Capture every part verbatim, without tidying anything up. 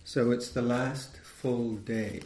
So it's the last full day.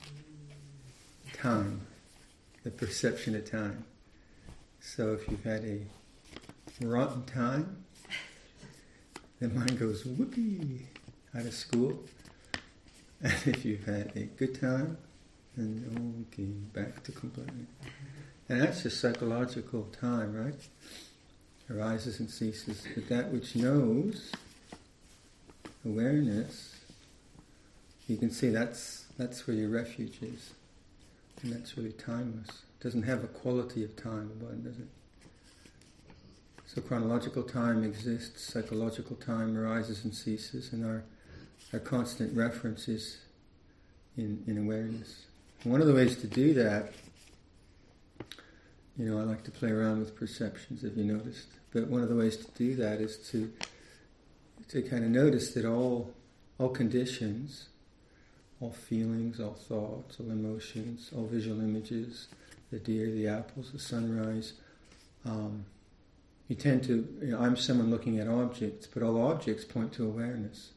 Time. The perception of time. So if you've had a rotten time, the mind goes whoopee out of school. And if you've had a good time, then okay, back to complaining. And that's just psychological time, right? Arises and ceases. But that which knows, awareness, you can see that's that's where your refuge is. And that's really timeless. It doesn't have a quality of time about it, does it? So chronological time exists, psychological time arises and ceases, and our, our constant reference is in, in awareness. And one of the ways to do that, you know, I like to play around with perceptions, if you noticed, but one of the ways to do that is to to kind of notice that all all conditions, all feelings, all thoughts, all emotions, all visual images, the deer, the apples, the sunrise, um, you tend to, you know, I'm someone looking at objects, but all objects point to awareness.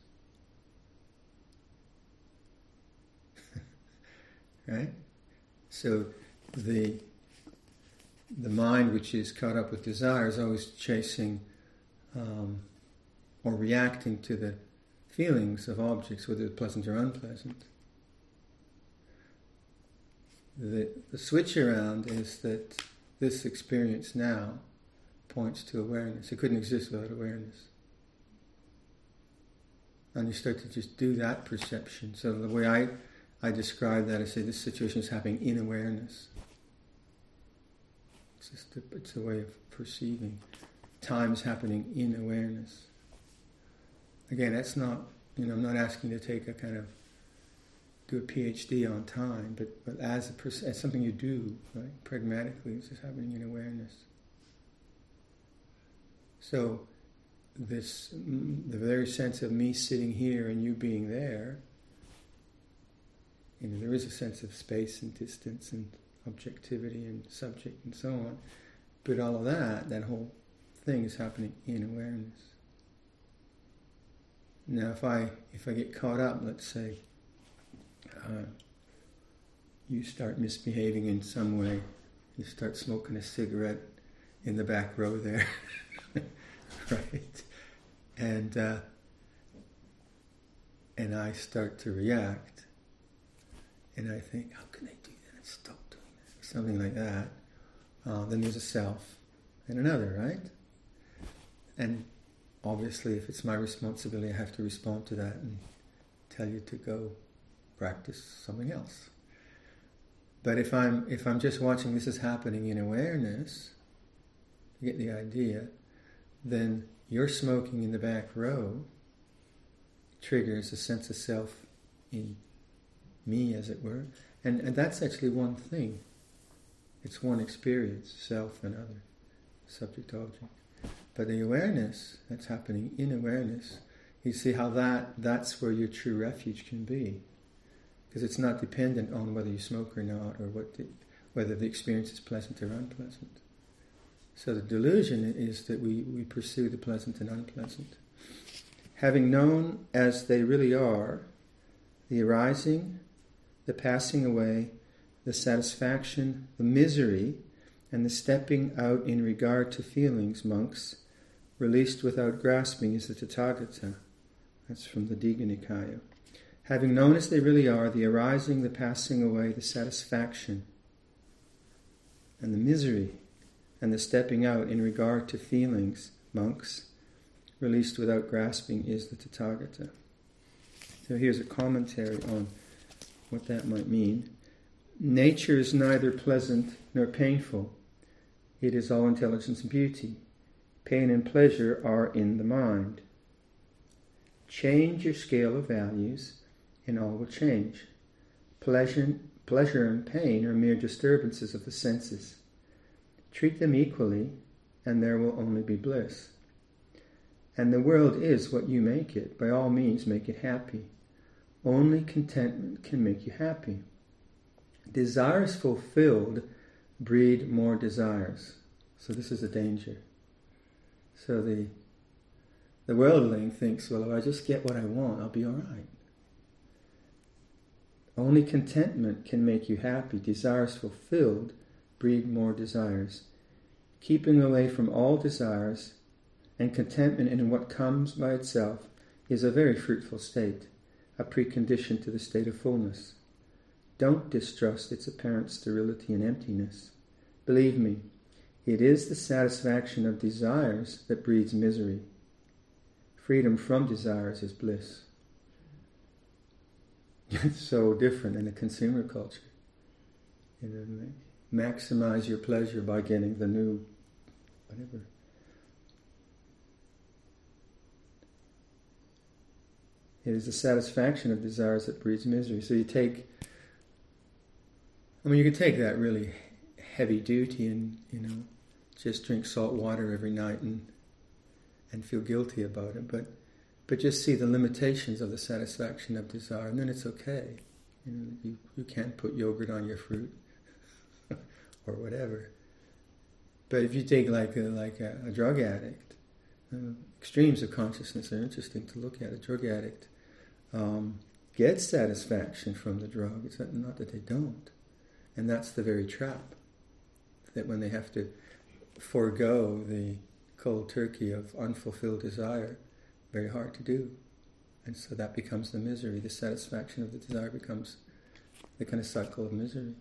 Right? So the the mind which is caught up with desire is always chasing um, or reacting to the feelings of objects, whether they're pleasant or unpleasant. The, the switch around is that this experience now points to awareness. It couldn't exist without awareness. And you start to just do that perception. So the way I, I describe that, I say this situation is happening in awareness. It's just a, it's a way of perceiving. Time is happening in awareness. Again, that's not, you know, I'm not asking you to take a kind of, do a PhD on time, but, but as, a, as something you do, right, pragmatically, it's just happening in awareness. So this, the very sense of me sitting here and you being there, you know, there is a sense of space and distance and objectivity and subject and so on, but all of that, that whole thing is happening in awareness. Now, if I if I get caught up, let's say, uh, you start misbehaving in some way, you start smoking a cigarette in the back row there, right? And uh, and I start to react, and I think, how can I do that? Stop doing that. Something like that. Uh, then there's a self and another, right? And obviously, if it's my responsibility, I have to respond to that and tell you to go practice something else. But if I'm if I'm just watching this is happening in awareness, you get the idea, then your smoking in the back row triggers a sense of self in me, as it were. And, and that's actually one thing. It's one experience, self and other, subject-object. But the awareness that's happening in awareness, you see how that that's where your true refuge can be. Because it's not dependent on whether you smoke or not, or what the, whether the experience is pleasant or unpleasant. So the delusion is that we, we pursue the pleasant and unpleasant. Having known as they really are, the arising, the passing away, the satisfaction, the misery, and the stepping out in regard to feelings, monks, released without grasping is the Tathagata. That's from the Digha Nikaya. Having known as they really are, the arising, the passing away, the satisfaction, and the misery, and the stepping out in regard to feelings, monks, released without grasping is the Tathagata. So here's a commentary on what that might mean. Nature is neither pleasant nor painful. It is all intelligence and beauty. Pain and pleasure are in the mind. Change your scale of values, and all will change. Pleasure, pleasure and pain are mere disturbances of the senses. Treat them equally, and there will only be bliss. And the world is what you make it. By all means, make it happy. Only contentment can make you happy. Desires fulfilled breed more desires. So this is a danger. So the the worldling thinks, well, if I just get what I want, I'll be all right. Only contentment can make you happy. Desires fulfilled breed more desires. Keeping away from all desires and contentment in what comes by itself is a very fruitful state, a precondition to the state of fullness. Don't distrust its apparent sterility and emptiness. Believe me, it is the satisfaction of desires that breeds misery. Freedom from desires is bliss. It's so different in a consumer culture. You know, maximize your pleasure by getting the new whatever. It is the satisfaction of desires that breeds misery. So you take, I mean, you can take that really heavy duty and, you know, just drink salt water every night and and feel guilty about it, but but just see the limitations of the satisfaction of desire, and then it's okay. You know, you, you can't put yogurt on your fruit or whatever. But if you take like a, like a, a drug addict, uh, extremes of consciousness are interesting to look at. A drug addict um, gets satisfaction from the drug. It's not that they don't. And that's the very trap, that when they have to forego the cold turkey of unfulfilled desire, very hard to do. And so that becomes the misery. The satisfaction of the desire becomes the kind of cycle of misery.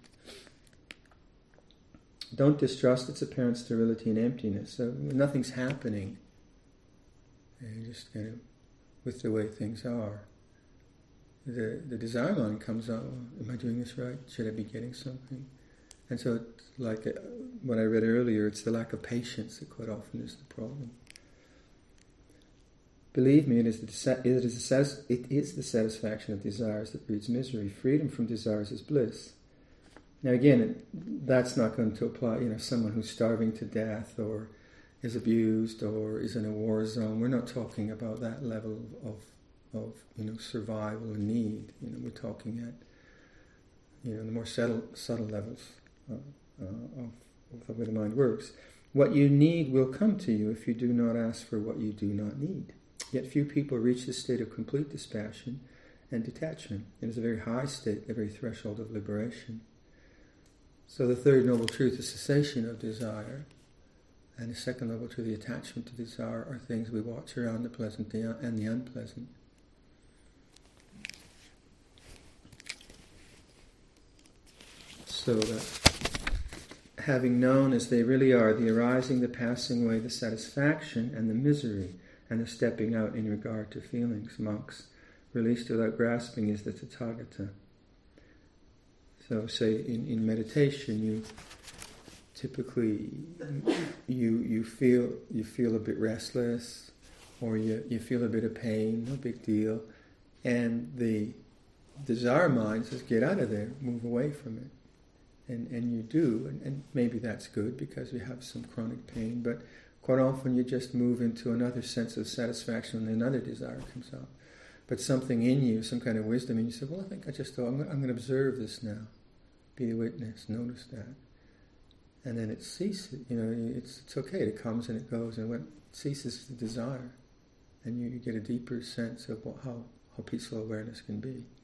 Don't distrust its apparent sterility and emptiness. So nothing's happening. And you're just kind of with the way things are. The the desire mind comes up, well, am I doing this right? Should I be getting something? And so it's like uh, what I read earlier, it's the lack of patience that quite often is the problem. Believe me, it is, the, it, is the satis- it is the satisfaction of desires that breeds misery. Freedom from desires is bliss. Now again, it, that's not going to apply, you know, someone who's starving to death or is abused or is in a war zone. We're not talking about that level of, of you know, survival and need. You know, we're talking at, you know, the more subtle, subtle levels uh, uh, of, of the way the mind works. What you need will come to you if you do not ask for what you do not need. Yet few people reach this state of complete dispassion and detachment. It is a very high state, the very threshold of liberation. So the third noble truth is cessation of desire. And the second noble truth, the attachment to desire, are things we watch around, the pleasant and the unpleasant. So that having known as they really are, the arising, the passing away, the satisfaction and the misery, and the stepping out in regard to feelings, monks, released without grasping is the Tathagata. So say in, in meditation you typically you you feel you feel a bit restless, or you, you feel a bit of pain, no big deal, and the desire mind says, get out of there, move away from it. And and you do, and, and maybe that's good because you have some chronic pain, but quite often you just move into another sense of satisfaction when another desire comes up. But something in you, some kind of wisdom, and you say, well, I think I just thought, I'm going, I'm going to observe this now. Be the witness, notice that. And then it ceases, you know, it's it's okay, it comes and it goes, and when it ceases is the desire. And you, you get a deeper sense of what, how, how peaceful awareness can be.